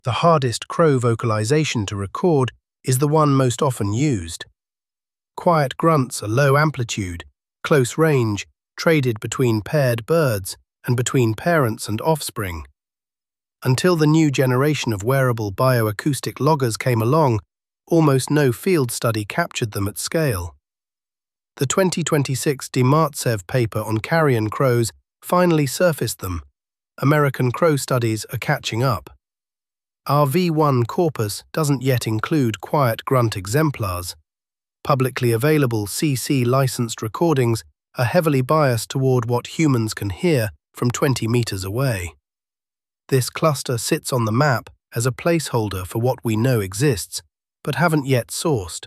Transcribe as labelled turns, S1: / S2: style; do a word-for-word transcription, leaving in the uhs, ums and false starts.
S1: The hardest crow vocalization to record is the one most often used. Quiet grunts are low amplitude, close range, traded between paired birds and between parents and offspring. Until the new generation of wearable bioacoustic loggers came along, almost no field study captured them at scale. The twenty twenty-six Demartsev paper on carrion crows finally surfaced them. American crow studies are catching up. Our V one corpus doesn't yet include quiet grunt exemplars. Publicly available C C-licensed recordings are heavily biased toward what humans can hear from twenty meters away. This cluster sits on the map as a placeholder for what we know exists, but haven't yet sourced.